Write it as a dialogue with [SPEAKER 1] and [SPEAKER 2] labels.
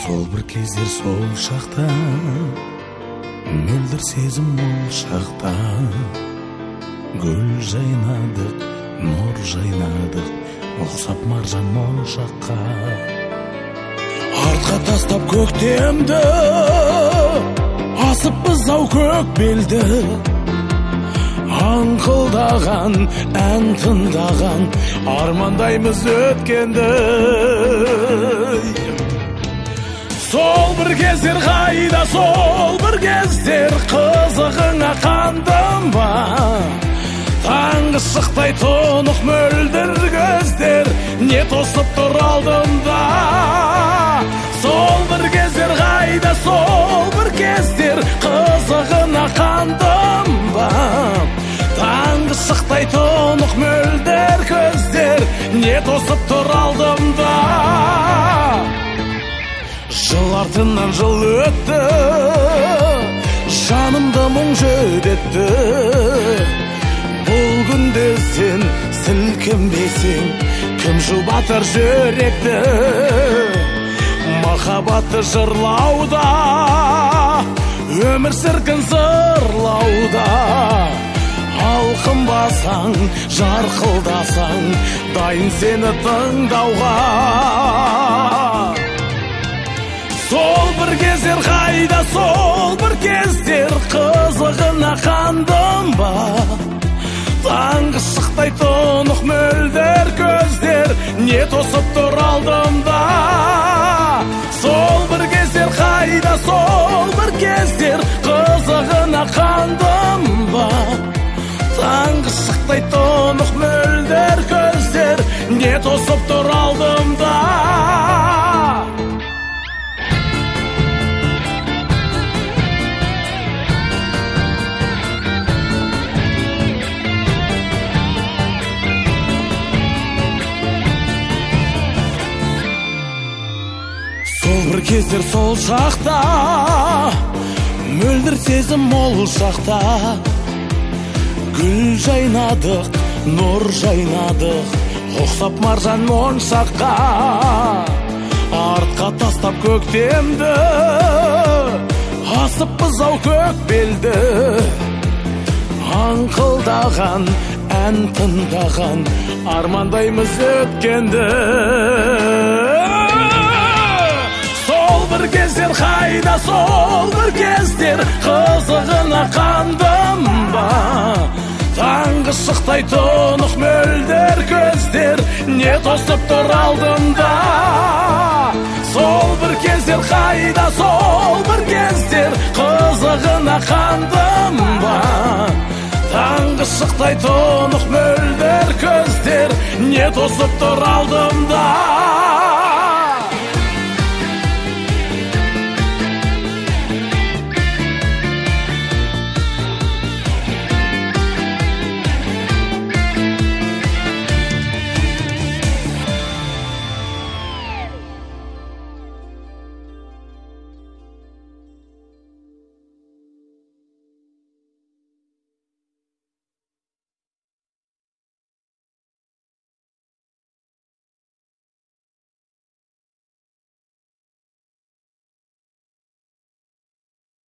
[SPEAKER 1] Сол бір кездер сол шақта, мөлдір сезім мол шақта, гүл жайнадық, нұр жайнадық, ұқсап маржан моншаққа. Артқа тастап көктемді, асыппыз ау көк белді, аңқылдаған, ән тыңдаған, армандаймыз өткенді. Сол бір кездер қайда, сол бір кездер қызығыңа қандым ба? Таңғы шықтай тұнық мөлдір көздер, не тосып тұр алдымда? Сол бір кездер қайда, сол бір кездер қызығыңа қандым ба? Таңғы шықтай тұнық мөлдір көздер, не тосып тұр алдымда? Жыл артынан жыл өтті, жанымды мұң жүдетті. Бұл күнде сен сілкінбесең, кім жұбатыр жүректі? Махаббатты жырлауда, өмір сіркін зырлауда. Алқынбасаң, жарқылдасаң, дайын сені тыңдауға. Сол бір кездер қайда, сол бір кездер қызығына қандым ба? Таңғы шықтай тұнық мөлдір көздер, не тосып тұр алдымда? Сол бір кездер қайда, сол бір кездер қызығына қандым ба? Таңғы шықтай тұнық мөлдір көздер, не тосып тұр алдымда? Сол бір кездер сол шақта, мөлдір сезім мол шақта, гүл жайнадық, нұр жайнадық, ұқсап маржан моншаққа. Артқа тастап көктемді, асыппыз ау көк белді, аңқылдаған, ән тыңдаған, армандаймыз өткенді. Сол бір кездер қайда, сол бір кездер қызығына қандым ба? Таңғы шықтай тұнық мөлдір көздер, не тосып тұр алдымда? Сол бір кездер қайда, сол бір кездер қызығына қандым ба? Таңғы шықтай тұнық мөлдір көздер, не тосып тұр алдымда?